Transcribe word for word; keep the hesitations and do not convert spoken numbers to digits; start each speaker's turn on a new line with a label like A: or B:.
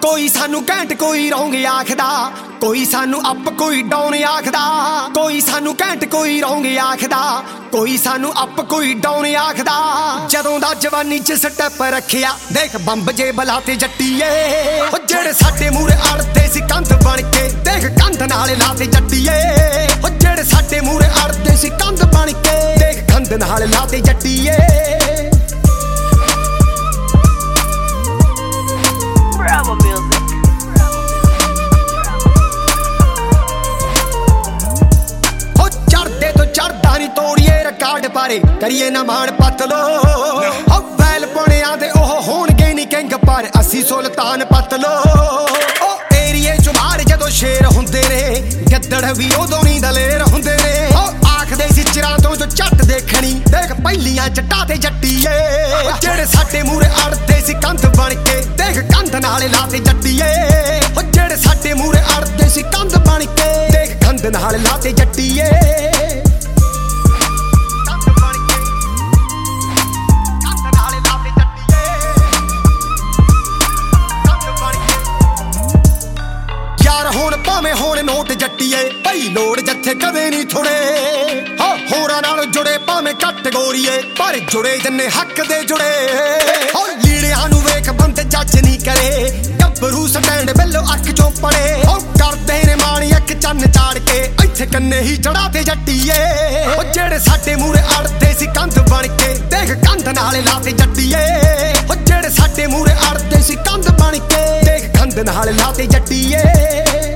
A: कोई सानू घैंट कोई रौंग आखदा, कोई सानू अप कोई डाउन आखदा, कोई सानू घैंट कोई रौंग आखदा, कोई सानू अप कोई डाउन आखदा। जदों दा जवानी च स्टैप रखिया देख बंब जे बलाते जट्टीए, ओ जेड़े साडे मूरे अड़दे सी कंध बन के देख कंध नाल लाते जट्टीए, ओ जेड़े साडे मूरे अड़दे सी कंध बन के देख कंध नाल लाते जट्टीए।
B: Bravo Music.
A: हो चढ़दे तो चढ़दा नहीं तोड़िए रिकॉर्ड पारे करिए ना मान पत लो, हो बैल पुणिया दे ओह होणगे नहीं किंग पर असी सुल्तान पत लो। ओ एरिए च बाहर जदों शेर हुंदे ने गद्दड़ भी उदों नहीं दलेर हुंदे ने, हो आखदे सी चिरां तो जो झट देखणी देख पहिलियां जट्टां ते जट्टीए, जेड़े साडे मूरे अड़दे सी कंध बन के देख कंध नाल लाते जट्टीए, ओ जेड़े साडे मूरे अड़दे सी कंध बन के देख कंध नाल लाते जट्टीए। भावें होण नोट जट्टीए भाई लोड़ जत्थे कदे नहीं थोड़े, हो होरां नाल जुड़े भावें घट गोरीए पर जुड़े जन्ने हक दे जुड़े। हो लीड़ियां नूं वेख बंद जज नहीं करे गब्बरू स्टैंड बेलो अख चों पड़े, हो करदे ने माणी अख चन्न चाड़ के इत्थे कन्ने ही चढ़ाते जट्टीए, ओ जेड़े साडे मूरे अड़दे सी कंध बन के देख कंध नाल लाते जट्टीए, ओ जेड़े साडे मूरे अड़दे सी कंध बन के देख कंध नाल लाते जट्टीए।